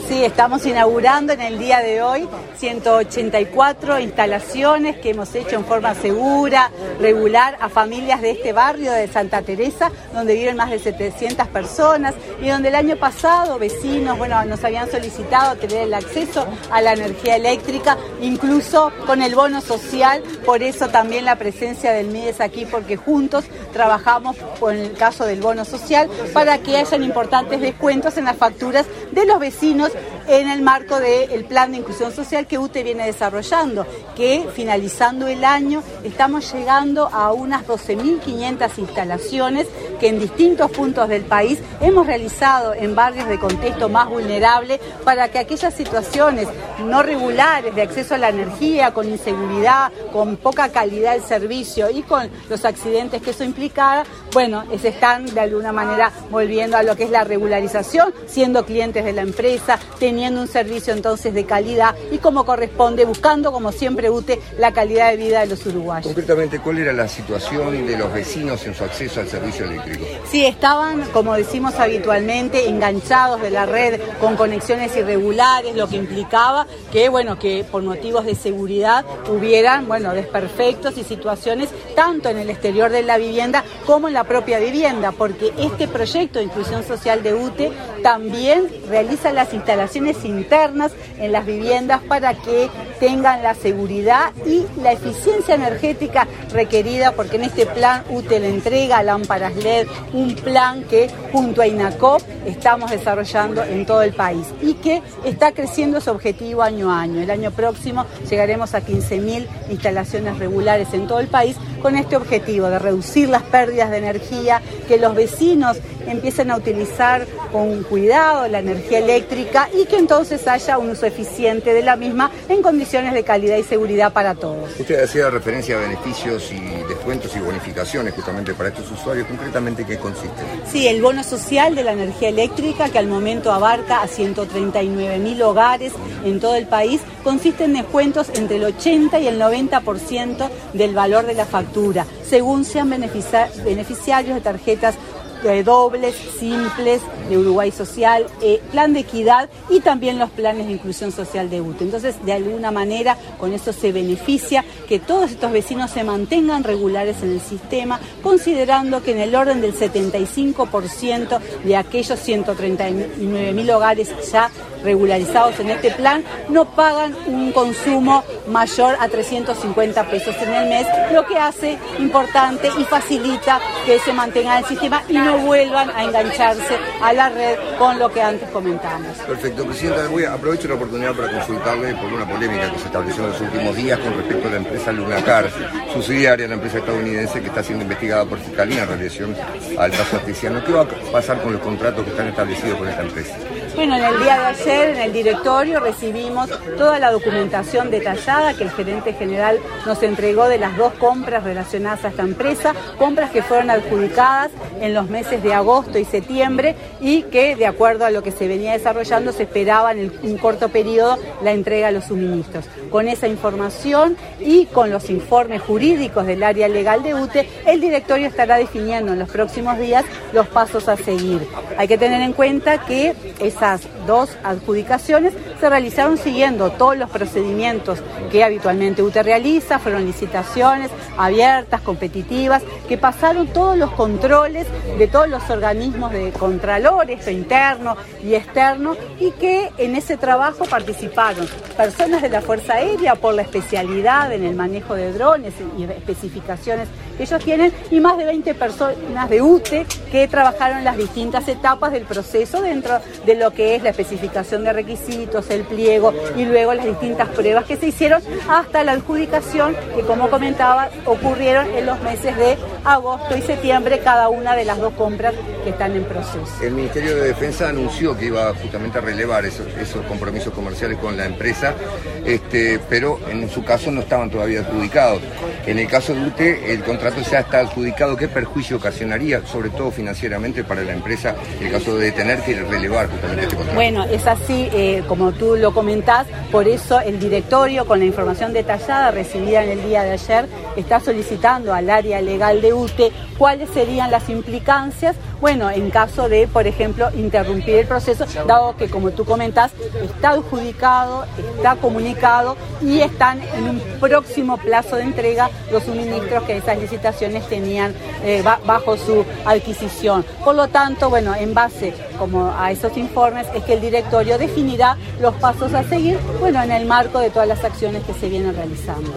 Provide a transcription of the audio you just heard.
Sí, estamos inaugurando en el día de hoy 184 instalaciones que hemos hecho en forma segura, regular, a familias de este barrio de Santa Teresa, donde viven más de 700 personas y donde el año pasado vecinos, nos habían solicitado tener el acceso a la energía eléctrica, incluso con el bono social. Por eso también la presencia del MIDES aquí, porque juntos trabajamos con el caso del bono social para que hayan importantes descuentos en las facturas de los vecinos en el marco del plan de inclusión social que UTE viene desarrollando, que finalizando el año estamos llegando a unas 12.500 instalaciones que en distintos puntos del país hemos realizado en barrios de contexto más vulnerable para que aquellas situaciones no regulares de acceso a la energía, con inseguridad, con poca calidad del servicio y con los accidentes que eso implicaba, se están de alguna manera volviendo a lo que es la regularización, siendo clientes de la empresa, teniendo un servicio entonces de calidad y como corresponde, buscando como siempre UTE la calidad de vida de los uruguayos. Concretamente, ¿cuál era la situación de los vecinos en su acceso al servicio eléctrico? Sí, estaban, como decimos habitualmente, enganchados de la red con conexiones irregulares, lo que implicaba que por motivos de seguridad hubieran, desperfectos y situaciones tanto en el exterior de la vivienda como en la propia vivienda, porque este proyecto de inclusión social de UTE también realiza las instalaciones internas en las viviendas para que tengan la seguridad y la eficiencia energética requerida, porque en este plan UTE le entrega lámparas LED, un plan que junto a INACOP estamos desarrollando en todo el país y que está creciendo su objetivo año a año. El año próximo llegaremos a 15.000 instalaciones regulares en todo el país con este objetivo de reducir las pérdidas de energía, que los vecinos empiecen a utilizar con cuidado la energía eléctrica y que entonces haya un uso eficiente de la misma en condiciones de calidad y seguridad para todos. Usted hacía referencia a beneficios y descuentos y bonificaciones justamente para estos usuarios. ¿Concretamente qué consiste? Sí, el bono social de la energía eléctrica, que al momento abarca a 139.000 hogares en todo el país, consiste en descuentos entre el 80 y el 90% del valor de la factura, según sean beneficiarios de tarjetas dobles, simples, de Uruguay Social, plan de equidad y también los planes de inclusión social de UTE. Entonces, de alguna manera, con eso se beneficia que todos estos vecinos se mantengan regulares en el sistema, considerando que en el orden del 75% de aquellos 139.000 hogares ya regularizados en este plan no pagan un consumo mayor a 350 pesos en el mes, lo que hace importante y facilita que se mantenga el sistema y no vuelvan a engancharse a la red con lo que antes comentamos. Perfecto, Presidenta, aprovecho la oportunidad para consultarle por una polémica que se estableció en los últimos días con respecto a la empresa Lunacar, subsidiaria de la empresa estadounidense que está siendo investigada por Fiscalía en relación al caso Artesiano. ¿Qué va a pasar con los contratos que están establecidos con esta empresa? En el día de ayer en el directorio recibimos toda la documentación detallada que el gerente general nos entregó de las dos compras relacionadas a esta empresa, compras que fueron adjudicadas en los meses de agosto y septiembre y que, de acuerdo a lo que se venía desarrollando, se esperaba en un corto periodo la entrega de los suministros. Con esa información y con los informes jurídicos del área legal de UTE, el directorio estará definiendo en los próximos días los pasos a seguir. Hay que tener en cuenta que esas dos adjudicaciones se realizaron siguiendo todos los procedimientos que habitualmente UTE realiza, fueron licitaciones abiertas, competitivas, que pasaron todos los controles de todos los organismos de contralores, interno y externo, y que en ese trabajo participaron personas de la Fuerza Aérea por la especialidad en el manejo de drones y especificaciones que ellos tienen, y más de 20 personas de UTE que trabajaron en las distintas etapas del proceso dentro de lo que es la especificación de requisitos, el pliego y luego las distintas pruebas que se hicieron hasta la adjudicación que, como comentaba, ocurrieron en los meses de agosto y septiembre, cada una de las dos compras que están en proceso. El Ministerio de Defensa anunció que iba justamente a relevar esos compromisos comerciales con la empresa, pero en su caso no estaban todavía adjudicados. En el caso de UTE, el contrato ya está adjudicado. ¿Qué perjuicio ocasionaría, sobre todo financieramente, para la empresa el caso de tener que relevar justamente este contrato? Es así, como tú lo comentás, por eso el directorio, con la información detallada recibida en el día de ayer, está solicitando al área legal de UTE cuáles serían las implicancias, bueno, en caso de, por ejemplo, interrumpir el proceso, dado que, como tú comentás, está adjudicado, está comunicado y están en un próximo plazo de entrega los suministros que esas licitaciones tenían bajo su adquisición. Por lo tanto, bueno, en base como a esos informes es que el directorio definirá los pasos a seguir, bueno, en el marco de todas las acciones que se vienen realizando.